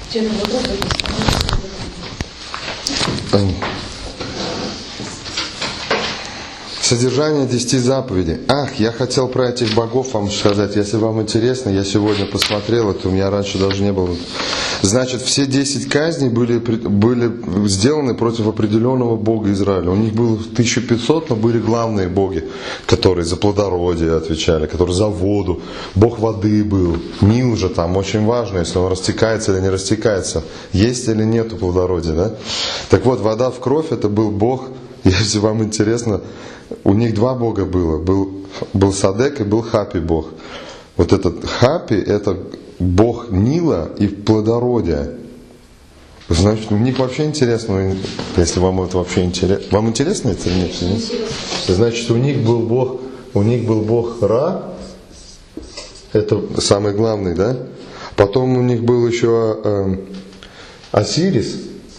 Содержание 10 заповедей. Я хотел про этих богов вам сказать. Если вам интересно, я сегодня посмотрел это, у меня раньше даже не было. Значит, все 10 казней были сделаны против определенного бога Израиля. У них было 1500, но были главные боги, которые за плодородие отвечали, которые за воду. Бог воды был. Нил же там очень важно, если он растекается или не растекается. Есть или нету плодородия, да? Так вот, вода в кровь, это был бог, если вам интересно, у них два бога было. Был Садек и был Хапи бог. Вот этот Хапи, это бог Нила и плодородия. Значит, у них вообще интересно, если вам это вообще интересно. Вам интересно это или нет? Значит, у них был бог Ра, это самый главный, да? Потом у них был еще Осирис.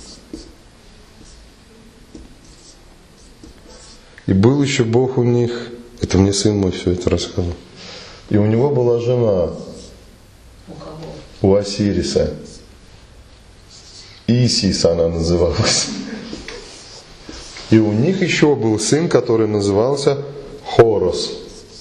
И был еще Бог у них, это мне сын мой все это рассказал. И у него была жена. У кого? У Осириса. Исис она называлась. И у них еще был сын, который назывался Хорос.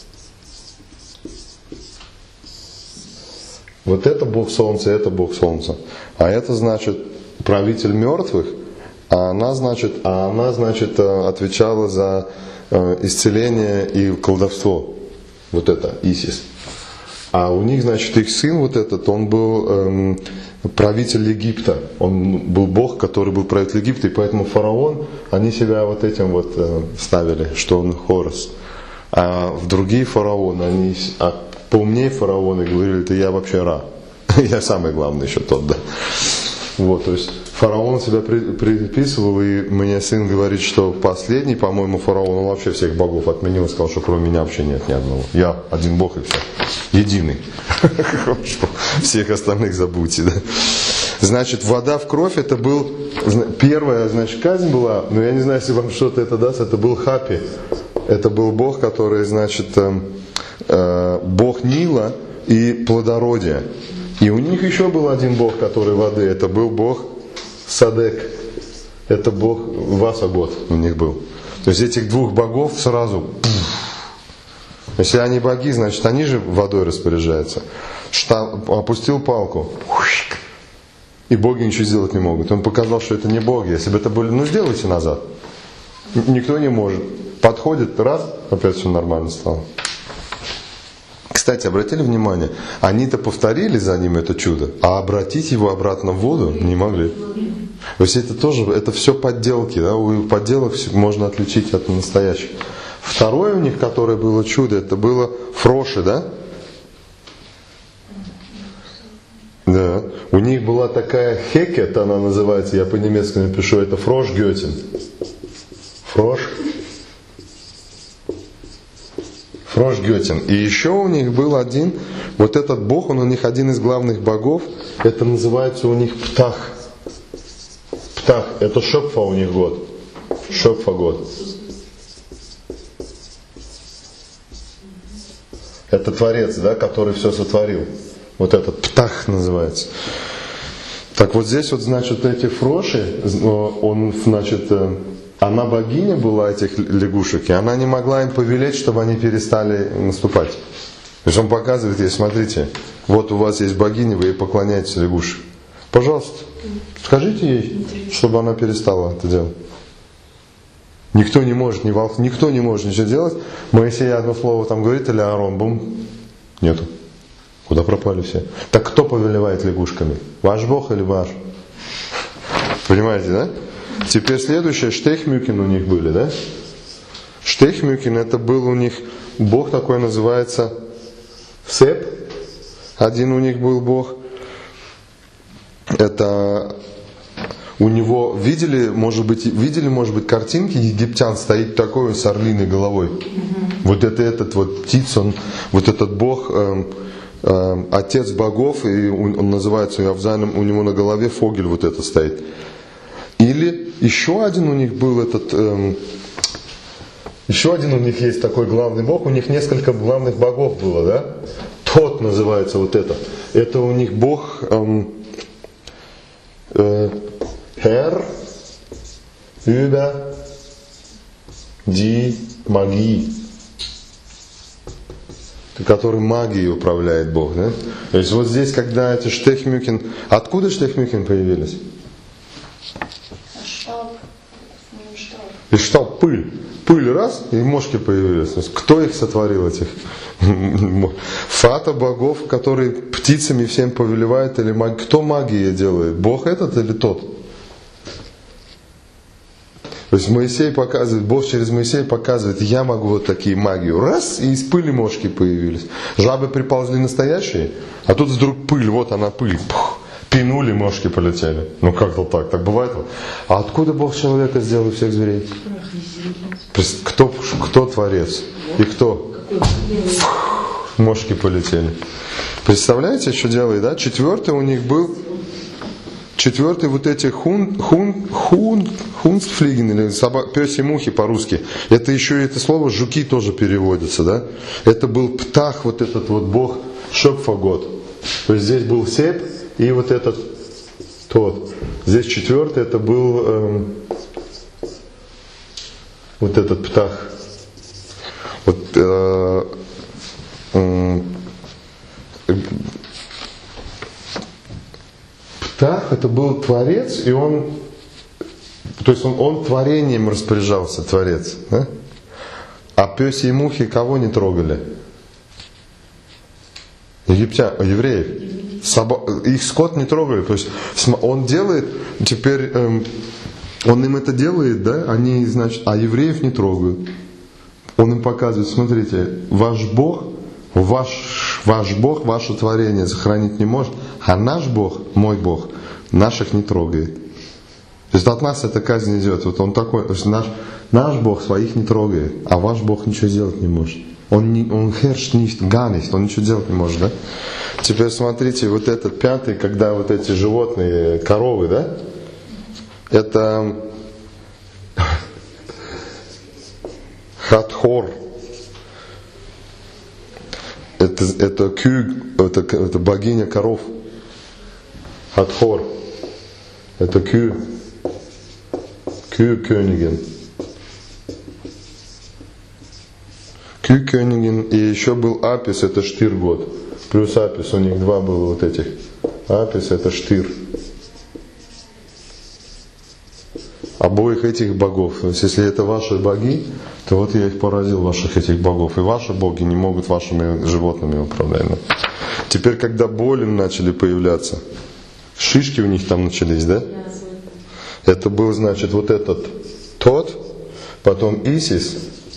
Вот это Бог Солнца, это Бог Солнца. А это значит правитель мертвых. А она, значит, отвечала за исцеление и колдовство. Вот это, Исис. А у них, значит, их сын вот этот, он был правитель Египта. Он был бог, который был правитель Египта. И поэтому фараон, они себя вот этим вот ставили, что он Хорос. А в другие фараоны, поумнее фараоны говорили, это я вообще Ра. Я самый главный еще тот, да. Вот, то есть фараон себя приписывал, и мне сын говорит, что последний, по-моему, фараон, он вообще всех богов отменил и сказал, что кроме меня вообще нет ни одного. Я один бог и все. Единый. Всех остальных забудьте, да. Значит, вода в кровь, это был, первая, значит, казнь была, но я не знаю, если вам что-то это даст, это был Хапи. Это был бог, который, значит, бог Нила и плодородия. И у них еще был один бог, который воды, это был бог Садек. Это бог Васагот у них был. То есть этих двух богов сразу... Если они боги, значит они же водой распоряжаются. Опустил палку, и боги ничего сделать не могут. Он показал, что это не боги. Если бы это были, сделайте назад. Никто не может. Подходит, раз, опять все нормально стало. Кстати, обратили внимание, они-то повторили за ним это чудо, а обратить его обратно в воду не могли. То есть это тоже, это все подделки, да? У подделок можно отличить от настоящих. Второе у них, которое было чудо, это было фроши, да? Да. У них была такая хекет, она называется, я по-немецки напишу, это фрош-гётин. Фрош-гётин. И еще у них был один, вот этот бог, он у них один из главных богов, это называется у них Птах. Птах, это Шопфа у них год. Шопфа год. Это Творец, да, который все сотворил. Вот этот Птах называется. Так вот здесь вот, значит, эти фроши, он, значит, она богиня была этих лягушек, и она не могла им повелеть, чтобы они перестали наступать. То есть он показывает ей, смотрите, вот у вас есть богиня, вы ей поклоняетесь, лягушек. Пожалуйста, скажите ей, чтобы она перестала это делать. Никто не может, ни волк, никто не может ничего делать. Моисей одно слово там говорит, или Аарон, бум, нету. Куда пропали все? Так кто повелевает лягушками? Ваш Бог или ваш? Понимаете, да? Теперь следующее, Штейхмюкин у них были, да? Штейхмюкин, это был у них бог такой, называется Сеп. Один у них был бог. Это у него, видели, может быть, картинки египтян, стоит такой с орлиной головой. Вот это этот вот птица, вот этот бог, отец богов, и он называется Явзаном, у него на голове фогель вот это стоит. Или еще один у них был этот, еще один у них есть такой главный бог, у них несколько главных богов было, да? Тот называется вот это. Это у них бог, über die Magie, который магией управляет Бог. Да? То есть вот здесь, когда эти штехмюкин... Откуда штехмюкин появились? Из штаб пыль. Пыль раз, и мошки появились. То есть, кто их сотворил, этих? Фата богов, которые птицами всем повелевают, или кто магию делает? Бог этот или тот? То есть Моисей показывает, Бог через Моисея показывает, я могу вот такие магию. Раз, и из пыли мошки появились. Жабы приползли настоящие, а тут вдруг пыль, вот она пыль. Пух, пинули, мошки полетели. Ну как-то так бывает. А откуда Бог человека сделал, всех зверей? Кто творец? И кто? Мошки полетели. Представляете, что делает, да? Четвертый у них был... Четвертый вот эти хунстфлиген, или пёсьи мухи по-русски. Это еще и это слово жуки тоже переводится, да? Это был птах, вот этот вот бог Шопфагот. То есть здесь был Сеп и вот этот тот. Здесь четвертый это был вот этот птах. Вот птах это был творец, и он, то есть он творением распоряжался, творец, да? А пёсьи и мухи кого не трогали? Евреев. Их скот не трогали. То есть он делает, теперь он им это делает, да? Они, значит, а евреев не трогают. Он им показывает, смотрите, ваш Бог, ваше творение сохранить не может, а наш Бог, мой Бог, наших не трогает. То есть от нас эта казнь идет. Вот он такой, то есть наш Бог своих не трогает, а ваш Бог ничего делать не может. Он herrscht nicht, gar nicht, он ничего делать не может, да? Теперь смотрите, вот этот пятый, когда вот эти животные, коровы, да? Это Хатхор. Это богиня коров. Хатхор. Это Кönigin. Кönigin. И еще был Апис, это Штир-год. Плюс Апис, у них два было вот этих. Апис это Штир. Обоих этих богов. То есть, если это ваши боги, то вот я их поразил, ваших этих богов. И ваши боги не могут вашими животными управлять. Теперь, когда болем начали появляться, шишки у них там начались, да? Это был, значит, вот этот тот, потом Исис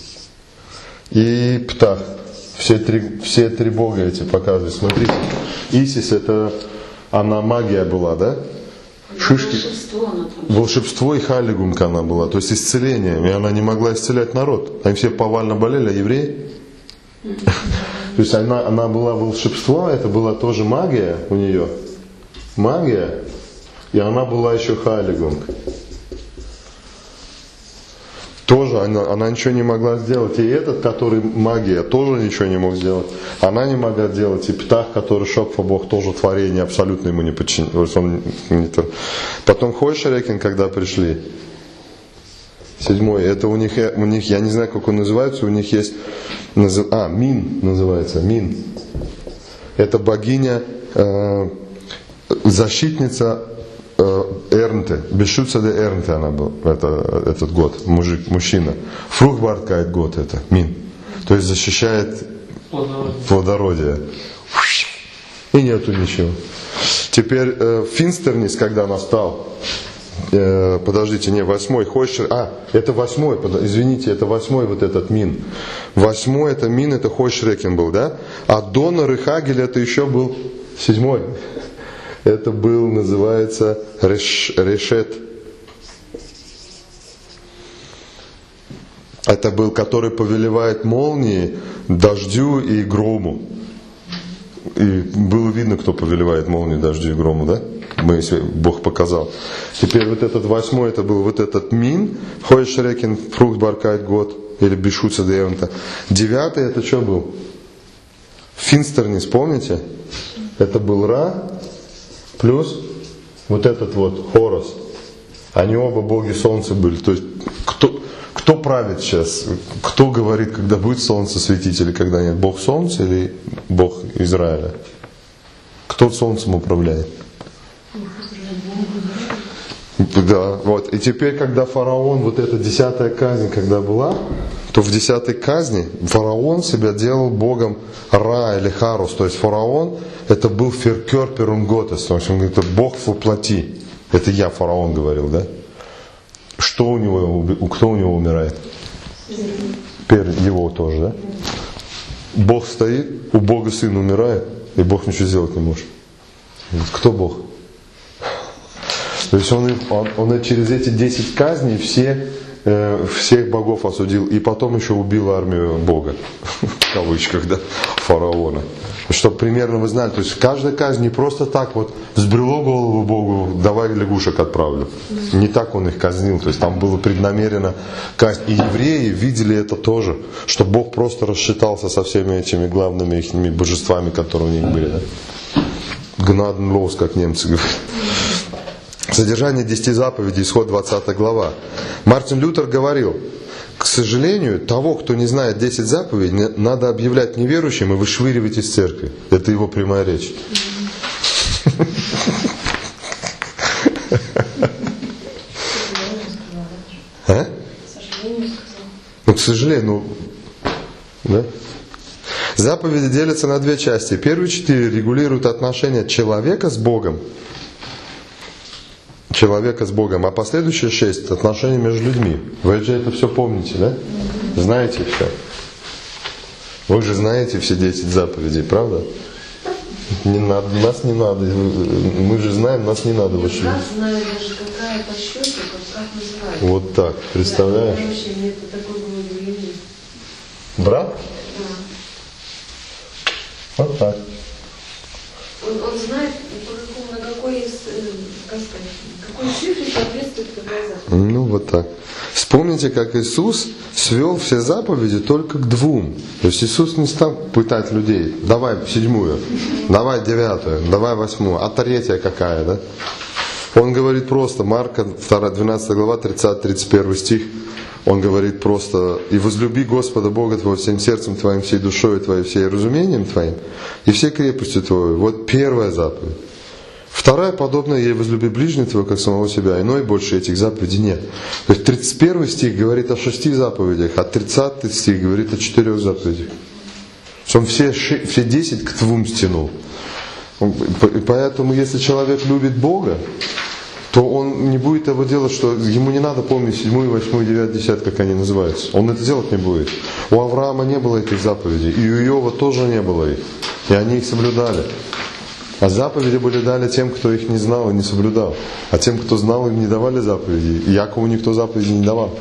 и Птах. Все три бога эти показывают. Смотрите, Исис это, она магия была, да? Шишки. Волшебство и халигумка она была, то есть исцеление. И она не могла исцелять народ. Они все повально болели, а евреи? То есть она была волшебство, это была тоже магия у нее. Магия. И она была еще халигумка. Тоже она ничего не могла сделать. И этот, который магия, тоже ничего не мог сделать. Она не могла делать. И Птах, который Шопфа Бог, тоже творение, абсолютно ему не подчинился. Потом Хойшерекин, когда пришли, седьмой, это у них, я не знаю, как он называется, у них есть, Мин называется, Мин. Это богиня, защитница Эрнте, Бешуца де Эрнте она была, этот год, мужчина. Фрухтбарткайт год это, Мин. То есть защищает плодородие. И нету ничего. Теперь Финстернис, когда настал, восьмой, Хойшер, это восьмой, извините, это восьмой вот этот Мин. Восьмой это Мин, это Хойшрекен был, да? А Донор и Хагель это еще был седьмой. Это был, называется, Решет. Это был, который повелевает молнии, дождю и грому. И было видно, кто повелевает молнии, дождю и грому, да? Если Бог показал. Теперь вот этот восьмой, это был вот этот Мин, Хойшрекен, Фрухтбаркайт год, или Бешуца де Эрнте. Девятый, это что был? Финстернис, помните? Это был Ра. Плюс вот этот вот Хорос. Они оба боги солнца были. То есть, кто правит сейчас? Кто говорит, когда будет солнце светить или когда нет? Бог солнца или Бог Израиля? Кто солнцем управляет? Да, вот. И теперь, когда фараон, вот эта 10-я казнь, когда была, то в 10-й казни фараон себя делал богом Ра или Харус. То есть фараон это был феркер перунготес. То есть он говорит, это бог воплоти. Это я, фараон, говорил, да? Что у него, кто у него умирает? Его тоже, да? Бог стоит, у Бога сын умирает, и Бог ничего сделать не может. Кто Бог? То есть он через эти 10 казней всех богов осудил, и потом еще убил армию Бога, в кавычках, да, фараона. Чтобы примерно вы знали, то есть каждая казнь не просто так вот взбрело голову Богу, давай лягушек отправлю. Не так он их казнил, то есть там было преднамеренно казнь. И евреи видели это тоже, что Бог просто рассчитался со всеми этими главными их божествами, которые у них были. Да? Гнаденлос, как немцы говорят. Содержание 10 заповедей, исход 20 глава. Мартин Лютер говорил, к сожалению, того, кто не знает 10 заповедей, надо объявлять неверующим и вышвыривать из церкви. Это его прямая речь. Ну, к сожалению, да? Заповеди делятся на 2 части. Первые 4 регулируют отношения человека с Богом. А последующие 6 отношения между людьми. Вы же это все помните, да? Знаете все. Вы же знаете все 10 заповедей, правда? Не надо, нас не надо. Мы же знаем, нас не надо выше. Я знаю даже какая по счету, как называется. Вот так, представляешь? Да, вообще, мне это такой был брат? Да. Вот так. Он знает, на какой цифре соответствует какая заповедь. Ну вот так. Вспомните, как Иисус свел все заповеди только к 2. То есть Иисус не стал пытать людей. Давай 7-ю, давай 9-ю, давай 8-ю, а 3-я какая, да? Он говорит просто, Марка 12 глава, 30-31 стих, он говорит просто: «И возлюби Господа Бога твоего всем сердцем твоим, всей душой твоей, всей разумением твоим, и всей крепостью твоей». Вот первая заповедь. Вторая, подобная ей: возлюби ближнего твоего, как самого себя. Иной больше этих заповедей нет. То есть 31 стих говорит о 6 заповедях, а 30 стих говорит о 4 заповедях. Он все 10 к 2 стянул. Поэтому, если человек любит Бога, то он не будет этого делать, что ему не надо помнить 7, 8, 9, 10, как они называются. Он это делать не будет. У Авраама не было этих заповедей, и у Иова тоже не было их. И они их соблюдали. А заповеди были даны тем, кто их не знал и не соблюдал. А тем, кто знал, им не давали заповеди. И Якову никто заповеди не давал.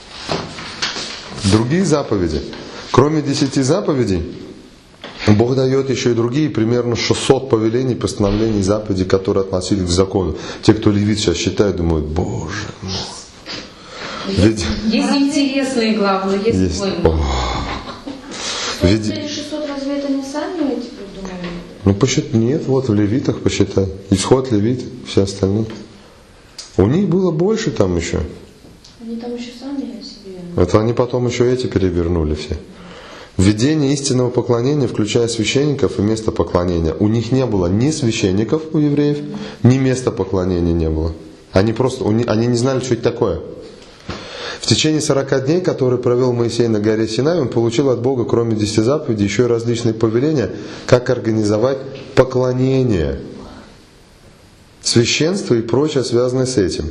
Другие заповеди. Кроме 10 заповедей, Бог дает еще и другие, примерно 600 повелений, постановлений, заповедей, которые относились к закону. Те, кто левит, сейчас считают, думают: Боже мой. Есть интересные главы, есть поймы. Эти 600, разве это не сами эти придумали? Ну, посчитай, нет, вот в Левитах посчитай. Исход, Левит, все остальные. У них было больше там еще. Они там еще сами себе. Это они потом еще эти перевернули все. Введение истинного поклонения, включая священников и место поклонения. У них не было ни священников, у евреев, ни места поклонения не было. Они не знали, что это такое. В течение 40 дней, которые провел Моисей на горе Синай, он получил от Бога, кроме 10 заповедей, еще и различные повеления, как организовать поклонение, священство и прочее, связанное с этим.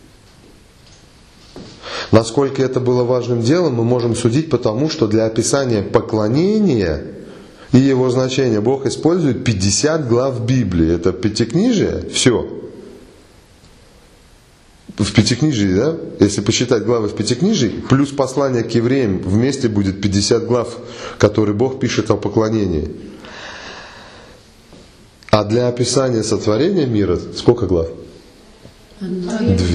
Насколько это было важным делом, мы можем судить потому, что для описания поклонения и его значения Бог использует 50 глав Библии. Это пятикнижие, все. В пятикнижии, да? Если посчитать главы в пятикнижии, плюс послание к евреям, вместе будет 50 глав, которые Бог пишет о поклонении. А для описания сотворения мира сколько глав? 2.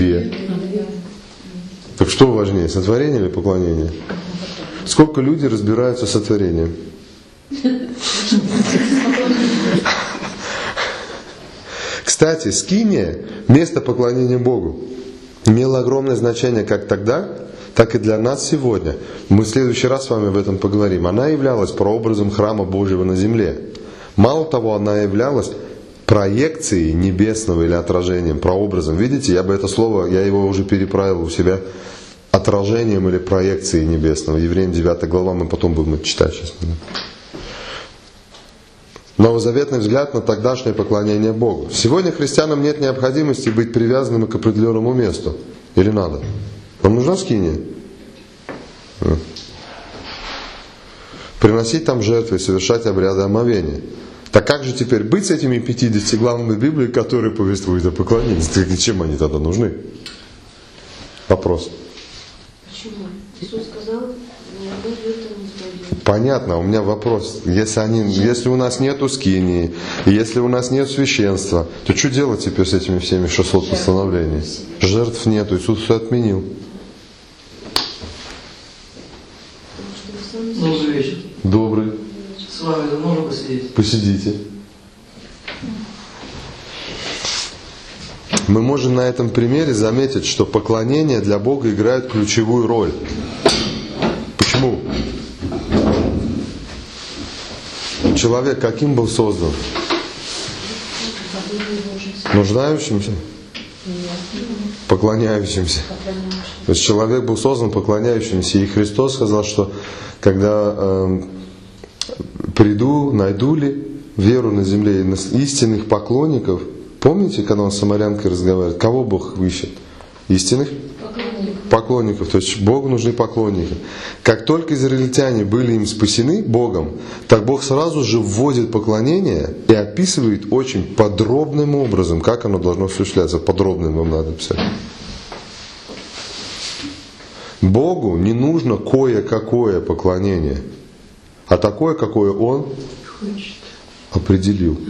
Так что важнее, сотворение или поклонение? Сколько людей разбираются с сотворением? Кстати, скиния – место поклонения Богу. имела огромное значение как тогда, так и для нас сегодня. Мы в следующий раз с вами об этом поговорим. Она являлась прообразом храма Божьего на земле. Мало того, она являлась проекцией небесного или отражением, прообразом. Видите, я его уже переправил у себя отражением или проекцией небесного. Евреям 9 глава, мы потом будем это читать сейчас. Новозаветный взгляд на тогдашнее поклонение Богу. Сегодня христианам нет необходимости быть привязанными к определенному месту. Или надо? Вам нужна скиния? Приносить там жертвы и совершать обряды омовения. Так как же теперь быть с этими 50 главами Библии, которые повествуют о поклонении? Чем они тогда нужны? Вопрос. Почему? Иисус сказал, не жертвами своими. Понятно, у меня вопрос. Если у нас нету скинии, если у нас нет священства, то что делать теперь с этими всеми 600 постановлений? Жертв нету, Иисус все отменил. Добрый вечер. Добрый. С вами можно посидеть? Посидите. Мы можем на этом примере заметить, что поклонение для Бога играет ключевую роль. Почему? Человек каким был создан? Нуждающимся? Поклоняющимся. То есть человек был создан поклоняющимся. И Христос сказал, что когда приду, найду ли веру на земле истинных поклонников. Помните, когда он с самарянкой разговаривает, кого Бог ищет? Истинных поклонников. То есть Богу нужны поклонники. Как только израильтяне были им спасены Богом, так Бог сразу же вводит поклонение и описывает очень подробным образом, как оно должно осуществляться. Подробным вам надо писать. Богу не нужно кое-какое поклонение, а такое, какое Он определил.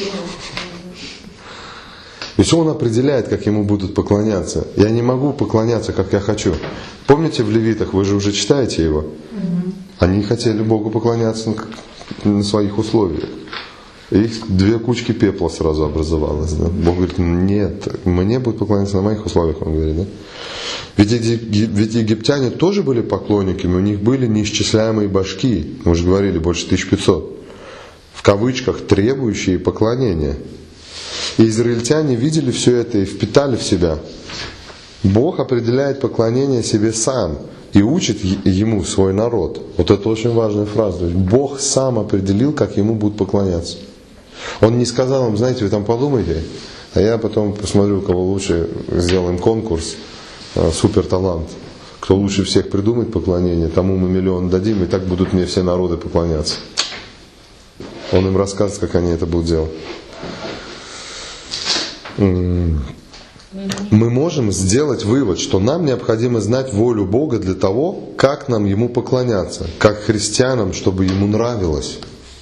То есть Он определяет, как Ему будут поклоняться. Я не могу поклоняться, как я хочу. Помните в Левитах, вы же уже читаете его? Они хотели Богу поклоняться на своих условиях. Их 2 кучки пепла сразу образовалось. Да? Бог говорит, нет, мне будут поклоняться на моих условиях, Он говорит. Да? Ведь египтяне тоже были поклонниками, у них были неисчисляемые башки, мы же говорили, больше 1500, в кавычках, требующие поклонения. И израильтяне видели все это и впитали в себя. Бог определяет поклонение себе сам и учит Ему свой народ. Вот это очень важная фраза. Бог сам определил, как Ему будут поклоняться. Он не сказал им, знаете, вы там подумайте, а я потом посмотрю, кого лучше, сделаем конкурс, супер талант. Кто лучше всех придумает поклонение, тому мы 1 миллион дадим, и так будут мне все народы поклоняться. Он им расскажет, как они это будут делать. Мы можем сделать вывод, что нам необходимо знать волю Бога для того, как нам Ему поклоняться, как христианам, чтобы Ему нравилось.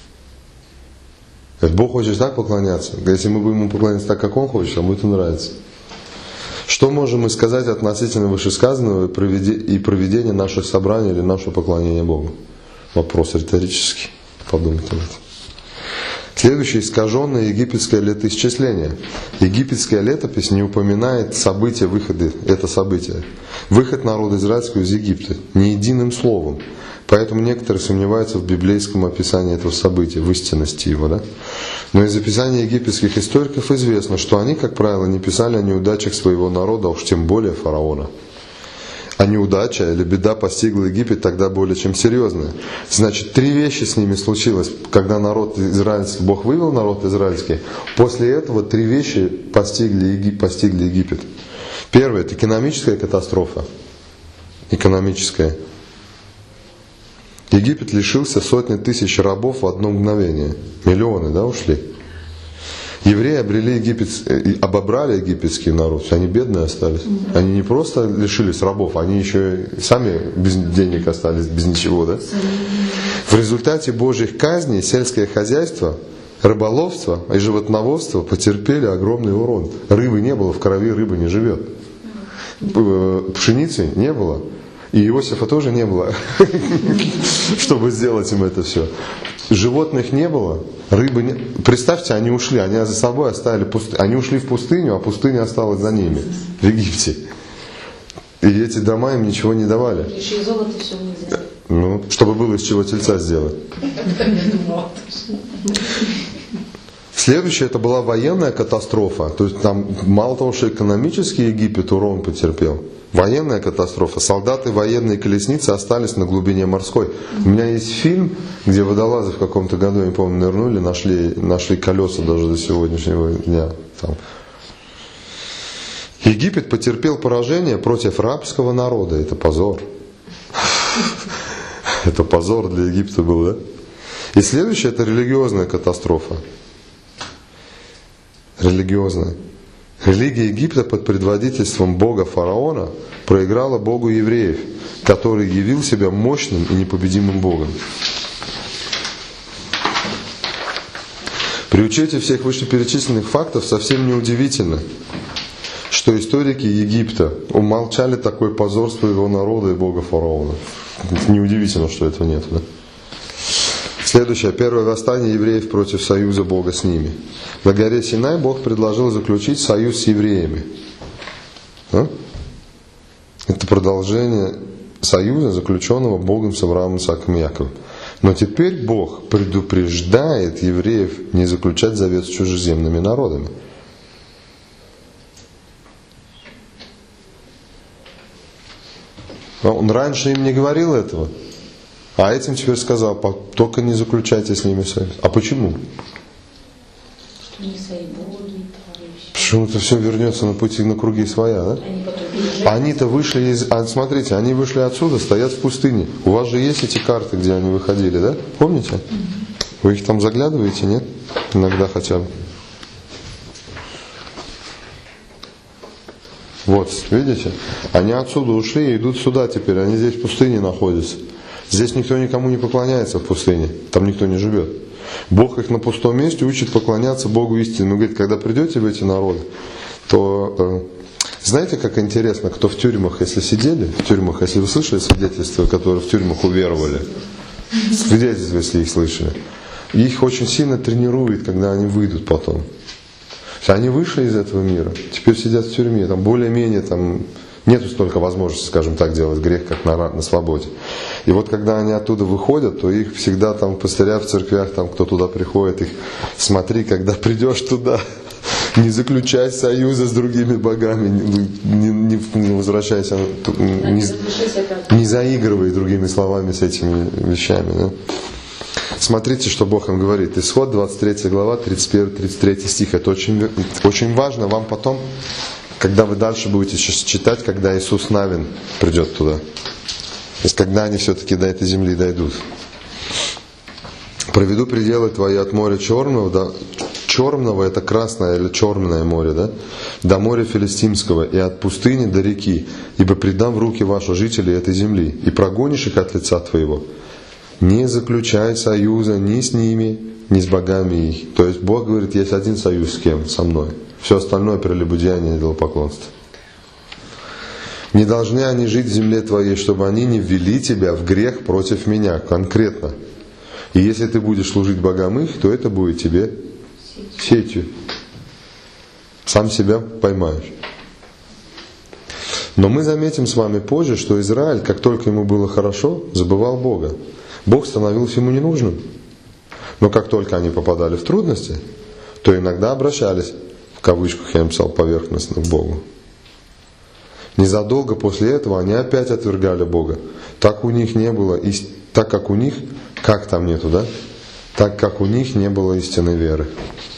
Бог хочет так поклоняться. Если мы будем Ему поклоняться так, как Он хочет, нам будет нравиться. Что можем мы сказать относительно вышесказанного и проведения наших собраний или нашего поклонения Богу? Вопрос риторический. Подумайте об этом. Следующее — искаженное египетское летоисчисление. Египетская летопись не упоминает события выхода, это событие. Выход народа израильского из Египта ни единым словом. Поэтому некоторые сомневаются в библейском описании этого события, в истинности его. Да? Но из описания египетских историков известно, что они, как правило, не писали о неудачах своего народа, а уж тем более фараона. А неудача или беда постигла Египет тогда более чем серьезная. Значит, 3 вещи с ними случилось, когда народ израильский, Бог вывел народ израильский. После этого 3 вещи постигли Египет. Первое — это экономическая катастрофа. Экономическая. Египет лишился сотни тысяч рабов в одно мгновение. Миллионы, да, ушли. Евреи обобрали египетский народ, они бедные остались. Они не просто лишились рабов, они еще и сами без денег остались, без ничего. Да? В результате Божьих казней сельское хозяйство, рыболовство и животноводство потерпели огромный урон. Рыбы не было, в крови рыба не живет. Пшеницы не было. И Иосифа тоже не было, чтобы сделать им это все. Животных не было, рыбы не... Представьте, они ушли, они за собой оставили пустыню. Они ушли в пустыню, а пустыня осталась за ними в Египте. И эти дома им ничего не давали. Еще и золото все не зря. Ну, чтобы было из чего тельца сделать. Следующее, это была военная катастрофа. То есть там мало того, что экономически Египет урон потерпел, военная катастрофа. Солдаты военные колесницы остались на глубине морской. У меня есть фильм, где водолазы в каком-то году, я не помню, нырнули, нашли колеса даже до сегодняшнего дня. Там. Египет потерпел поражение против рабского народа. Это позор. Это позор для Египта был, да? И следующее, это религиозная катастрофа. Религиозная. Религия Египта под предводительством бога фараона проиграла богу евреев, который явил себя мощным и непобедимым богом. При учете всех вышеперечисленных фактов совсем неудивительно, что историки Египта умолчали такое позор своего народа и бога фараона. Неудивительно, что этого нет. Да? Следующее. Первое восстание евреев против союза Бога с ними. На горе Синай Бог предложил заключить союз с евреями. А? Это продолжение союза, заключенного Богом с Авраамом, Исааком и Яковом. Но теперь Бог предупреждает евреев не заключать завет с чужеземными народами. Он раньше им не говорил этого. А этим теперь сказал, только не заключайте с ними союз. А почему? Что не свои боги, товарищи. Почему-то все вернется на пути, на круги своя, да? Они-то вышли из... смотрите, они вышли отсюда, стоят в пустыне. У вас же есть эти карты, где они выходили, да? Помните? Вы их там заглядываете, нет? Иногда хотя бы. Вот, видите? Они отсюда ушли и идут сюда теперь. Они здесь в пустыне находятся. Здесь никто никому не поклоняется в пустыне. Там никто не живет. Бог их на пустом месте учит поклоняться Богу истинно. Он говорит, когда придете в эти народы, то знаете, как интересно, кто в тюрьмах, если сидели, в тюрьмах, если вы слышали свидетельства, которые в тюрьмах уверовали, свидетельства, если их слышали, их очень сильно тренирует, когда они выйдут потом. Они вышли из этого мира, теперь сидят в тюрьме, там более-менее там нету столько возможностей, скажем так, делать грех, как на свободе. И вот когда они оттуда выходят, то их всегда там пастыря в церквях, там кто туда приходит, их смотри, когда придешь туда, не заключай союза с другими богами, не возвращайся, не заигрывай, другими словами, с этими вещами. Да? Смотрите, что Бог им говорит. Исход, 23 глава, 31-33 стих. Это очень важно вам потом, когда вы дальше будете читать, когда Иисус Навин придет туда. То есть, когда они все-таки до этой земли дойдут. «Проведу пределы твои от моря Черного, до Черного, это Красное или Черное море, да? До моря Филистимского, и от пустыни до реки, ибо предам в руки ваши жителей этой земли, и прогонишь их от лица твоего. Не заключай союза ни с ними, ни с богами их». То есть Бог говорит, есть один союз с кем? Со мной. Все остальное прелюбодеяние и идолопоклонство. «Не должны они жить в земле твоей, чтобы они не ввели тебя в грех против меня». Конкретно. И если ты будешь служить богам их, то это будет тебе сетью. Сам себя поймаешь. Но мы заметим с вами позже, что Израиль, как только ему было хорошо, забывал Бога. Бог становился ему ненужным. Но как только они попадали в трудности, то иногда обращались, в кавычках я написал, поверхностно к Богу. Незадолго после этого они опять отвергали Бога. Так у них не было, так как у них, как там нету, да? Так как у них не было истинной веры.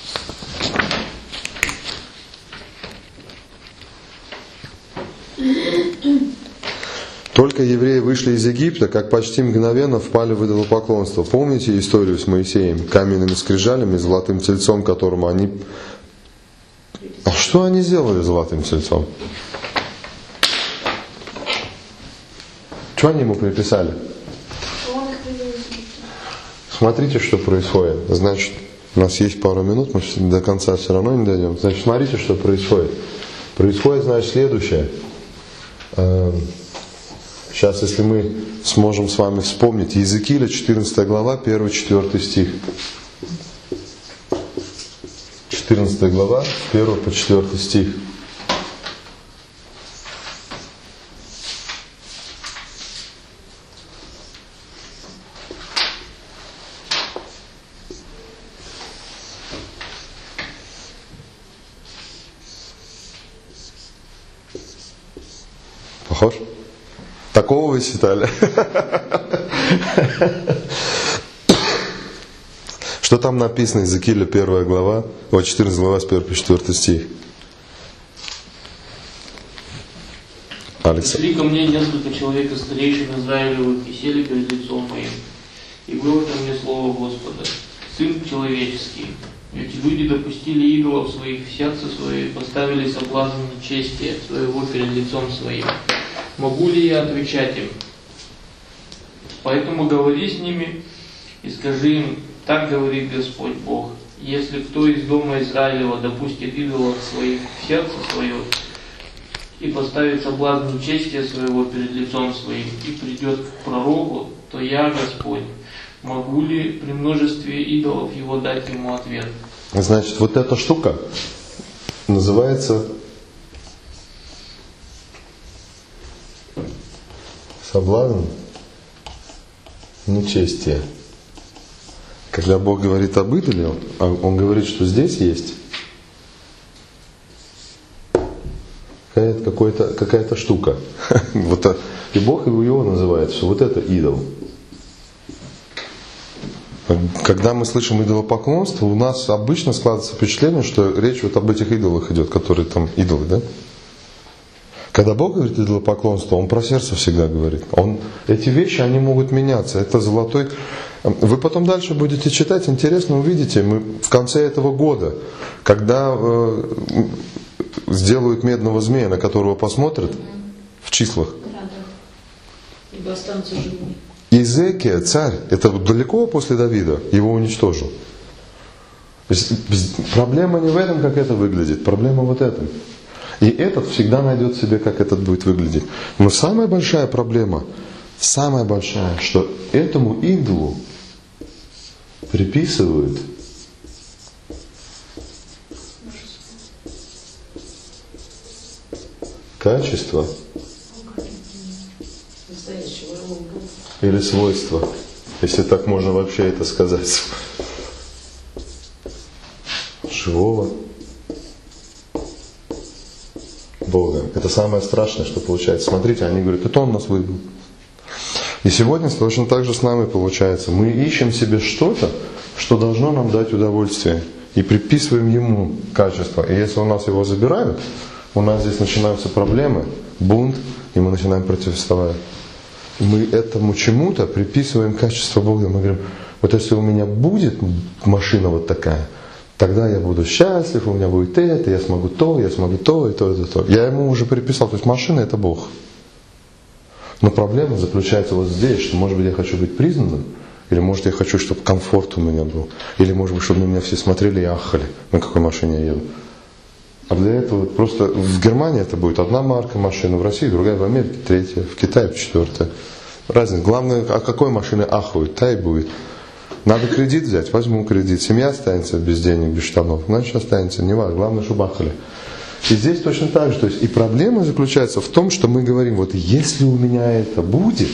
Только евреи вышли из Египта, как почти мгновенно впали в идолопоклонство. Помните историю с Моисеем, каменными скрижалями, золотым тельцом, которому они... А что они сделали с золотым тельцом? Что они ему приписали? Смотрите, что происходит. Значит, у нас есть пару минут, мы до конца все равно не дойдем. Значит, смотрите, что происходит. Происходит, значит, следующее. Сейчас, если мы сможем с вами вспомнить, Иезекииля, 14 глава, 1-4 стих. 14 глава, 1 по 4 стих. Похож? Такого вы считали? Что там написано, Иезекииля 1 глава, 14 глава с 1 по 4 стих? Алекс. Пришли ко мне несколько человек из старейшин Израилевых и сели перед лицом моим. И было ко мне слово Господа: Сын человеческий, эти люди допустили идолов своих в сердце свое и поставили соблазн нечестия своего перед лицом своим. Могу ли я отвечать им? Поэтому говори с ними и скажи им: так говорит Господь Бог: если кто из дома Израилева допустит идолов своих в сердце свое и поставит соблазн нечестия своего перед лицом своим и придет к пророку, то я, Господь, могу ли при множестве идолов его дать ему ответ? Значит, вот эта штука называется соблазн нечестия. Когда Бог говорит об идоле, Он говорит, что здесь есть какая-то штука. И Бог его называет, что вот это идол. Когда мы слышим идолопоклонство, у нас обычно складывается впечатление, что речь вот об этих идолах идет, которые там идолы, да? Когда Бог говорит идолопоклонство, Он про сердце всегда говорит. Эти вещи, они могут меняться. Это золотой... Вы потом дальше будете читать, интересно увидите, мы в конце этого года, когда сделают медного змея, на которого посмотрят в числах. Ибо останутся живыми. Иезекия, царь, это далеко после Давида, его уничтожил. То есть, проблема не в этом, как это выглядит, проблема вот этом. И этот всегда найдет себе, как этот будет выглядеть. Но самая большая проблема, что этому идолу приписывают качество или свойства, если так можно вообще это сказать, живого Бога. Это самое страшное, что получается. Смотрите, они говорят, это Он нас выбрал. И сегодня точно так же с нами получается. Мы ищем себе что-то, что должно нам дать удовольствие. И приписываем Ему качество. И если у нас его забирают, у нас здесь начинаются проблемы, бунт, и мы начинаем противостоять. Мы этому чему-то приписываем качество Бога. Мы говорим, вот если у меня будет машина вот такая, тогда я буду счастлив, у меня будет это, я смогу то, и то, и то. Я ему уже приписал, то есть машина это Бог. Но проблема заключается вот здесь, что может быть я хочу быть признанным, или может я хочу, чтобы комфорт у меня был, или может быть, чтобы на меня все смотрели и ахали, на какой машине я еду. А для этого просто в Германии это будет одна марка машины, в России другая, в Америке третья, в Китае четвертая. Разница. Главное, о какой машине ахают, та и будет. Надо кредит взять, возьму кредит. Семья останется без денег, без штанов, значит останется, не важно, главное, чтобы ахали. И здесь точно так же. То есть и проблема заключается в том, что мы говорим, вот если у меня это будет,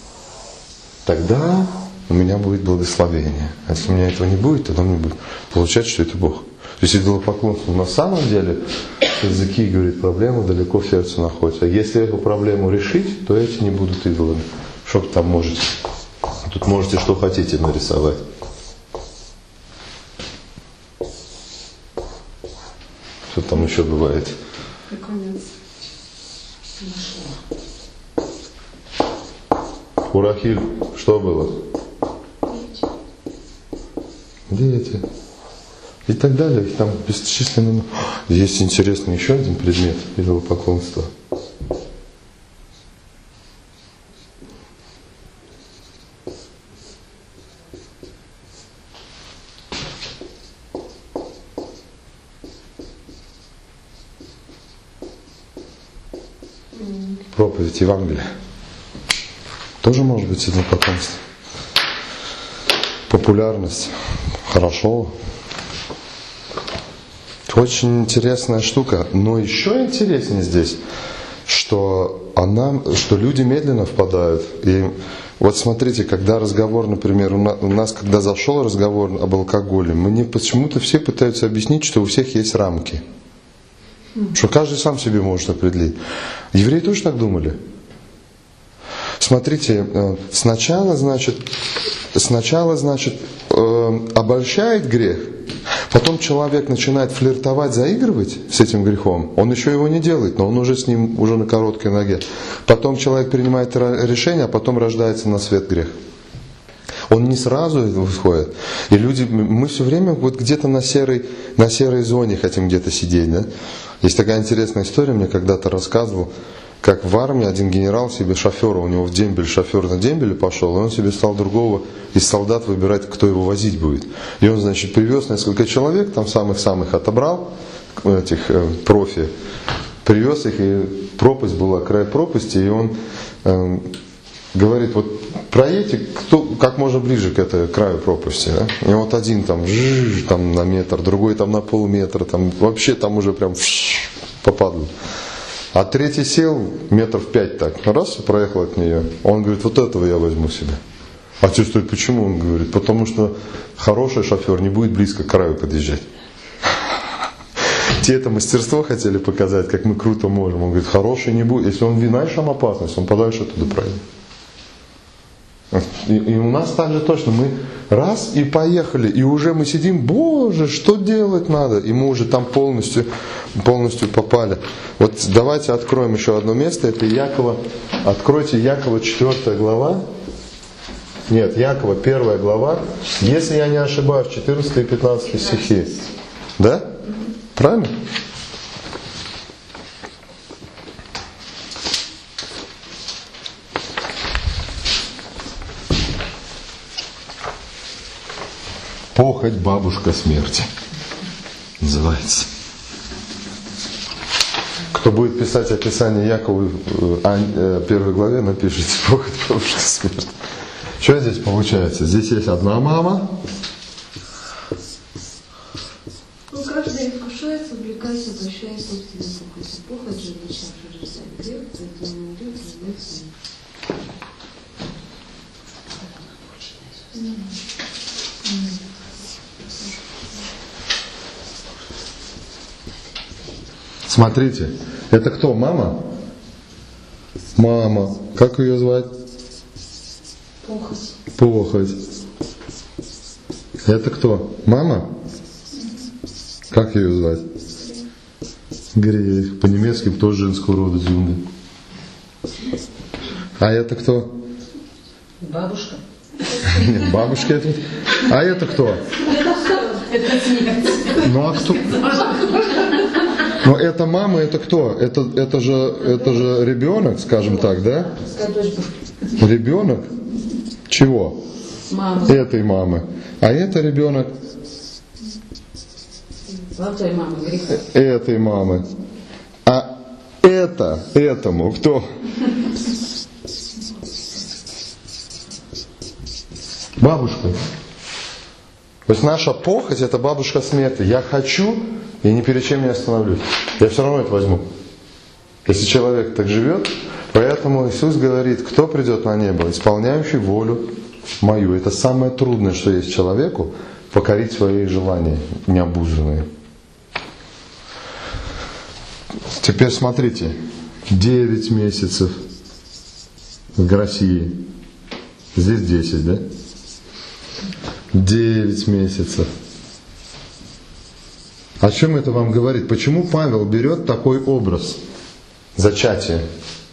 тогда у меня будет благословение. А если у меня этого не будет, тогда не будет. Получается, что это Бог. То есть идолопоклонство на самом деле, Иезекииль говорит, проблема далеко в сердце находится. А если эту проблему решить, то эти не будут идолами. Что там можете? Тут можете что хотите нарисовать. Что там еще бывает? У Рахиль что было? Дети. И так далее. И там бесчисленные. Есть интересный еще один предмет идолопоклонства. Проповедь Евангелия. Тоже может быть идолопоклонство. Популярность. Хорошо. Очень интересная штука. Но еще интереснее здесь, что люди медленно впадают. И вот смотрите, когда разговор, например, у нас когда зашел разговор об алкоголе, мне почему-то все пытаются объяснить, что у всех есть рамки. Что каждый сам себе может определить. Евреи тоже так думали. смотрите, сначала, значит, обольщает грех, потом человек начинает флиртовать, заигрывать с этим грехом, он еще его не делает, но он уже с ним уже на короткой ноге. Потом человек принимает решение, а потом рождается на свет грех. Он не сразу выходит. И люди, мы все время вот где-то на серой зоне хотим где-то сидеть. Да? Есть такая интересная история, мне когда-то рассказывал, как в армии один генерал себе шофера, у него в дембель, шофер на дембеле пошел, и он себе стал другого из солдат выбирать, кто его возить будет. И он, значит, привез несколько человек, там самых-самых отобрал, этих профи, привез их, и пропасть была, край пропасти, и он говорит, вот проедьте как можно ближе к краю пропасти. Да? И вот один там на метр, другой там на полметра, там вообще там уже прям попадал. А третий сел метров 5 так, раз и проехал от нее. Он говорит, вот этого я возьму себе. А чувствует, почему? Он говорит, потому что хороший шофер не будет близко к краю подъезжать. Те это мастерство хотели показать, как мы круто можем. Он говорит, хороший не будет. Если он видит там опасность, он подальше оттуда проедет. И у нас так же точно, мы раз и поехали, и уже мы сидим, Боже, что делать надо? И мы уже там полностью попали. Вот давайте откроем еще одно место, это Якова, откройте Якова 4 глава, нет, Якова 1 глава, если я не ошибаюсь, 14 и 15 стихи. Да? Правильно? «Похоть бабушка смерти» называется. Кто будет писать описание Якова 1 главе, напишите «Похоть бабушка смерти». Что здесь получается? Здесь есть одна мама. Ну, каждый искушается, увлекается, обращает собственную похоть. Похоть же, начавший рождать грех, поэтому не идет рождать смерть. Смотрите, это кто? Мама? Мама. Как ее звать? Похоть. Похоть. Это кто? Мама? Как ее звать? Грех. По-немецки тоже женского рода Зюнда. А это кто? Бабушка. Нет, бабушка это. А это кто? Ну а кто? Но это мама, это кто? Это же ребенок, скажем так, да? Ребенок чего? Мама. Этой мамы. А это ребенок Той мамы греха. этой мамы. А этому кто? Бабушка. То есть наша похоть — это бабушка смерти. Я хочу, и ни перед чем не остановлюсь. Я все равно это возьму. Если человек так живет, поэтому Иисус говорит, кто придет на небо, исполняющий волю мою. Это самое трудное, что есть человеку, покорить свои желания необузданные. Теперь смотрите, 9 месяцев в России. Здесь 10, да? 9 месяцев. О чем это вам говорит? Почему Павел берет такой образ зачатия?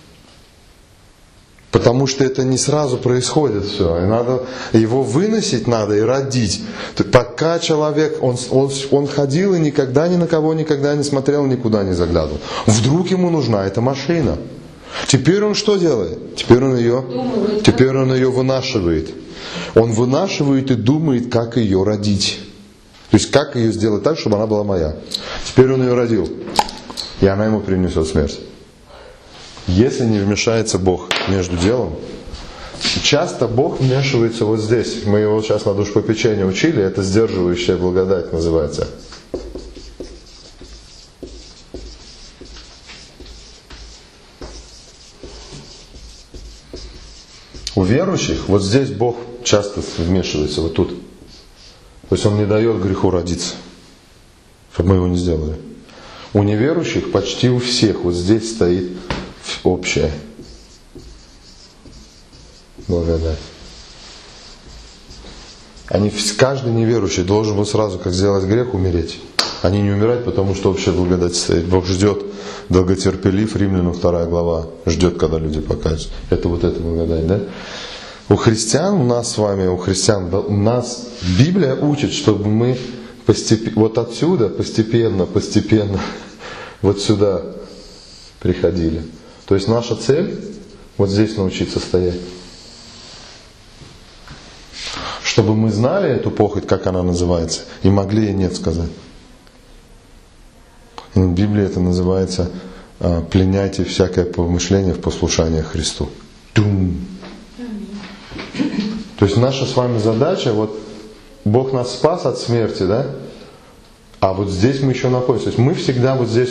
Потому что это не сразу происходит все. И надо его выносить надо и родить. Пока человек, он ходил и никогда ни на кого никогда не смотрел, никуда не заглядывал. Вдруг ему нужна эта машина. Теперь он что делает? Теперь он ее вынашивает. Он вынашивает и думает, как ее родить. То есть, как ее сделать так, чтобы она была моя. Теперь он ее родил. И она ему принесет смерть. Если не вмешается Бог между делом. Часто Бог вмешивается вот здесь. Мы его сейчас на душпопечении учили. Это сдерживающая благодать называется. У верующих вот здесь Бог часто вмешивается, вот тут. То есть Он не дает греху родиться, чтобы мы его не сделали. У неверующих почти у всех вот здесь стоит общее. благодать. Каждый неверующий должен был сразу, как сделать грех, умереть. Они не умирают, потому что общая благодать стоит. Бог ждет, долготерпелив, Римлянам 2 глава, ждет, когда люди покаются. Это вот эта благодать, да? У христиан, у нас с вами, у нас Библия учит, чтобы мы вот отсюда постепенно вот сюда приходили. То есть наша цель вот здесь научиться стоять. Чтобы мы знали эту похоть, как она называется, и могли ей нет сказать. И в Библии это называется «пленяйте всякое помышление в послушание Христу». Тум. То есть наша с вами задача, вот Бог нас спас от смерти, да? А вот здесь мы еще находимся. То есть мы всегда вот здесь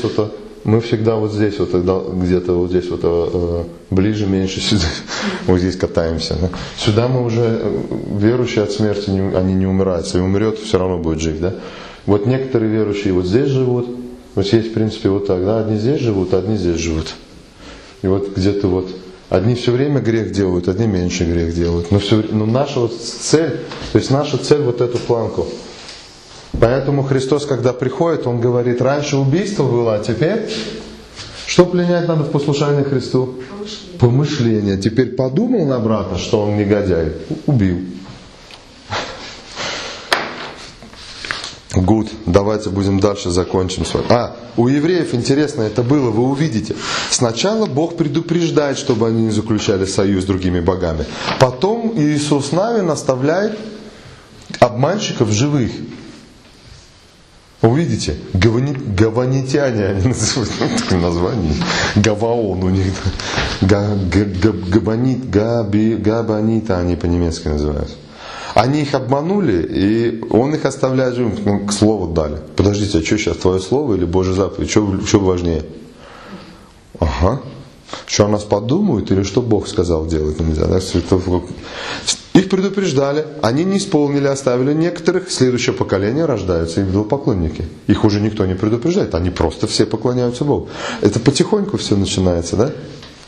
где-то вот здесь ближе, меньше сюда, вот здесь катаемся. Да? Сюда мы уже, верующие от смерти, они не умирают. Если умрет, все равно будет жить. Да? Вот некоторые верующие вот здесь живут. Вот есть, в принципе, вот так. Да? Одни здесь живут, одни здесь живут. И вот где-то вот одни все время грех делают, одни меньше грех делают. Но наша вот цель, то есть наша цель вот эту планку. Поэтому Христос, когда приходит, Он говорит, раньше убийство было, а теперь что пленять надо в послушании Христу? Помышление. Теперь подумал на брата, что он негодяй, убил. Good. Давайте будем дальше закончим с вами. У евреев интересно это было, вы увидите. Сначала Бог предупреждает, чтобы они не заключали союз с другими богами. Потом Иисус Навин оставляет обманщиков живых. Увидите, гаванитяне они называют, такое название, Гаваон у них, Габанита они по-немецки называют. Они их обманули, и Он их оставляет живым, к слову дали. Подождите, а что сейчас, твое слово или Божья заповедь, что важнее? Ага. Что о нас подумают, или что Бог сказал делать нельзя? Да? Их предупреждали, они не исполнили, оставили некоторых, следующее поколение рождаются идолопоклонники. Их уже никто не предупреждает, они просто все поклоняются Богу. Это потихоньку все начинается, да?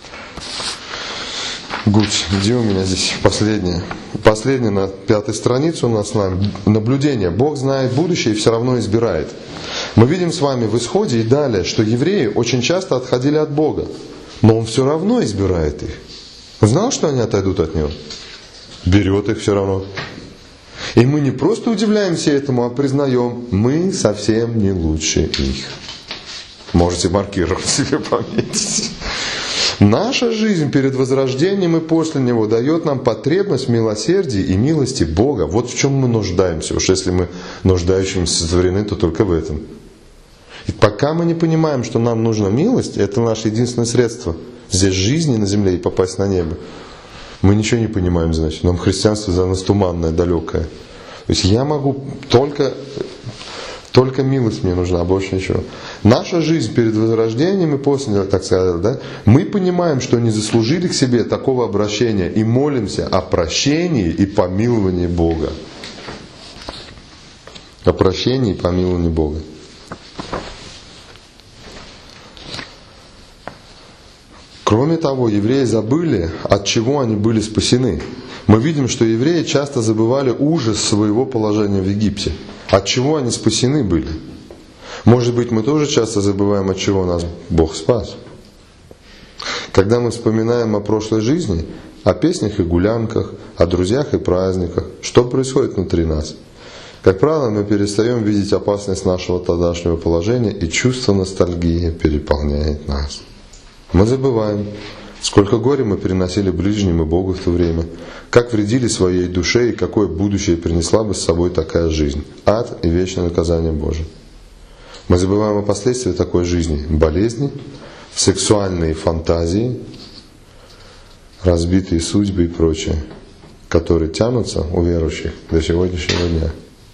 Где у меня здесь последнее? Последнее на 5-й странице у нас с вами. Наблюдение. Бог знает будущее и все равно избирает. Мы видим с вами в Исходе и далее, что евреи очень часто отходили от Бога. Но Он все равно избирает их. Знал, что они отойдут от Него? Берет их все равно. И мы не просто удивляемся этому, а признаем, мы совсем не лучше их. Можете маркировать себе, пометить. Наша жизнь перед возрождением и после него дает нам потребность в милосердии и милости Бога. Вот в чем мы нуждаемся. Уж если мы нуждающимся сотворены, то только в этом. И пока мы не понимаем, что нам нужна милость, это наше единственное средство здесь жизни на земле и попасть на небо. Мы ничего не понимаем, значит. Нам христианство за нас туманное, далекое. То есть я могу только милость мне нужна, больше ничего. Наша жизнь перед возрождением и после, так сказать, да, мы понимаем, что не заслужили к себе такого обращения и молимся о прощении и помиловании Бога. О прощении и помиловании Бога. Кроме того, евреи забыли, от чего они были спасены. Мы видим, что евреи часто забывали ужас своего положения в Египте. От чего они спасены были? Может быть, мы тоже часто забываем, от чего нас Бог спас. Когда мы вспоминаем о прошлой жизни, о песнях и гулянках, о друзьях и праздниках, что происходит внутри нас? Как правило, мы перестаем видеть опасность нашего тогдашнего положения, и чувство ностальгии переполняет нас. Мы забываем, сколько горя мы переносили ближним и Богу в то время, как вредили своей душе и какое будущее принесла бы с собой такая жизнь, ад и вечное наказание Божие. Мы забываем о последствиях такой жизни, болезни, сексуальные фантазии, разбитые судьбы и прочее, которые тянутся у верующих до сегодняшнего дня.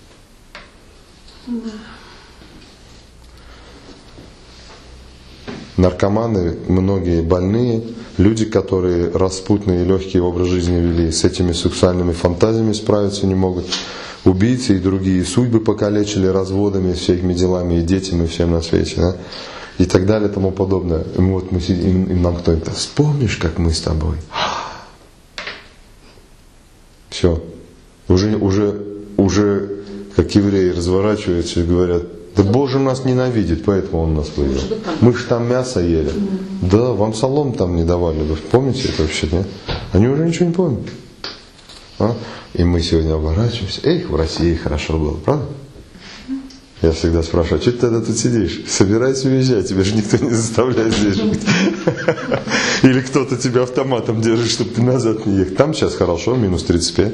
Наркоманы, многие больные, люди, которые распутные и легкий образ жизни вели, с этими сексуальными фантазиями справиться не могут. Убийцы и другие судьбы покалечили разводами, всеми делами, и детям, и всем на свете. Да? И так далее, и тому подобное. И вот мы сидим, и нам кто-нибудь: вспомнишь, как мы с тобой? Все. Уже как евреи разворачиваются и говорят: да Боже нас ненавидит, поэтому Он нас вывел. Мы же там мясо ели. Да, вам солом там не давали. Вы помните это вообще, нет? Они уже ничего не помнят. А? И мы сегодня оборачиваемся. Эх, в России хорошо было, правда? Я всегда спрашиваю: а что ты тогда тут сидишь? Собирайся уезжать, тебя же никто не заставляет здесь жить. Или кто-то тебя автоматом держит, чтобы ты назад не ехал. Там сейчас хорошо, минус 35.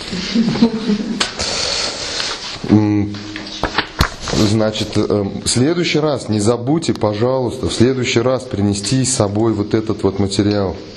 Значит, в следующий раз не забудьте, пожалуйста, в следующий раз принести с собой вот этот вот материал.